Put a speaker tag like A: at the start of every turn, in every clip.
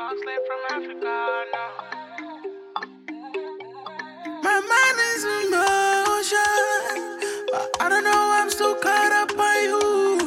A: slave from Africa, no.
B: My mind is in motion, but I don't know, I'm still caught up on you.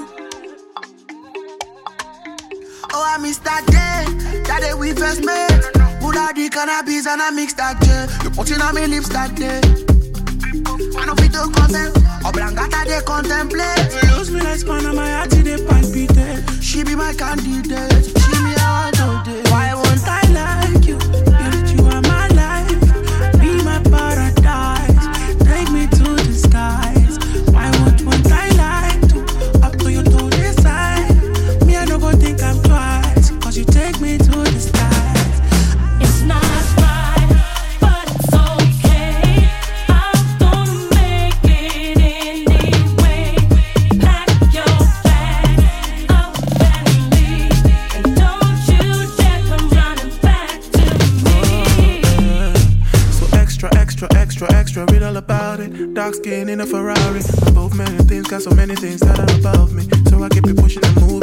B: Oh, I miss that day we first met. Put out the cannabis and I mix that jet. You put in on my lips that day. I know fit to consent, Oblangata they contemplate. You lose me like span and my heart they palpitate. She be my candidate, she me I want today. Why won't I like you? You are my life, be my paradise. Take me to the skies. Why won't I like you? Up to you to decide. Me I no go think I'm twice, cause you take me to the skies.
C: It's not right, but it's okay. I'm gonna make it anyway. Pack your bags up and leave, and don't you dare come running back to me.
B: So extra, read all about it. Dark skin in a Ferrari. Both men and things got so many things that are above me. So I keep it pushing and moving.